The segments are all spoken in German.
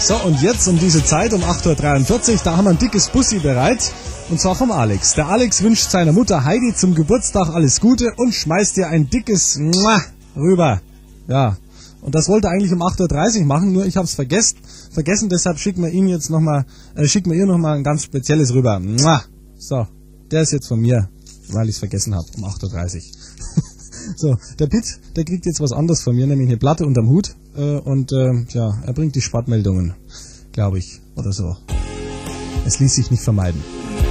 So, und jetzt um diese Zeit, um 8.43 Uhr, da haben wir ein dickes Bussi bereit. Und zwar vom Alex. Der Alex wünscht seiner Mutter Heidi zum Geburtstag alles Gute und schmeißt ihr ein dickes Mua rüber. Ja, und das wollte er eigentlich um 8.30 Uhr machen, nur ich habe es vergessen, deshalb schicken wir ihr nochmal ein ganz spezielles rüber. Mua. So, der ist jetzt von mir, weil ich es vergessen habe, um 8.30 Uhr. So, der Pitt, der kriegt jetzt was anderes von mir, nämlich eine Platte unterm Hut. Er bringt die Sportmeldungen, glaube ich, oder so. Es ließ sich nicht vermeiden.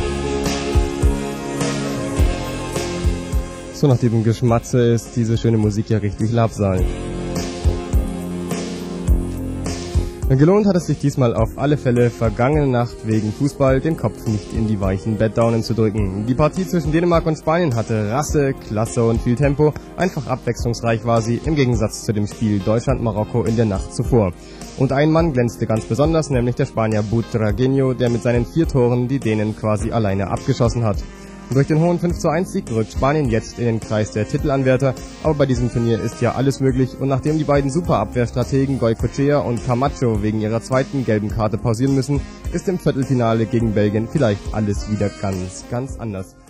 So, nach dem Geschmatze ist diese schöne Musik ja richtig Labsal. Gelohnt hat es sich diesmal auf alle Fälle, vergangene Nacht wegen Fußball den Kopf nicht in die weichen Bettdaunen zu drücken. Die Partie zwischen Dänemark und Spanien hatte Rasse, Klasse und viel Tempo. Einfach abwechslungsreich war sie, im Gegensatz zu dem Spiel Deutschland-Marokko in der Nacht zuvor. Und ein Mann glänzte ganz besonders, nämlich der Spanier Butragueño, der mit seinen 4 Toren die Dänen quasi alleine abgeschossen hat. Durch den hohen 5:1-Sieg rückt Spanien jetzt in den Kreis der Titelanwärter, aber bei diesem Turnier ist ja alles möglich und nachdem die beiden Superabwehrstrategen Goicoechea und Camacho wegen ihrer zweiten gelben Karte pausieren müssen, ist im Viertelfinale gegen Belgien vielleicht alles wieder ganz, ganz anders.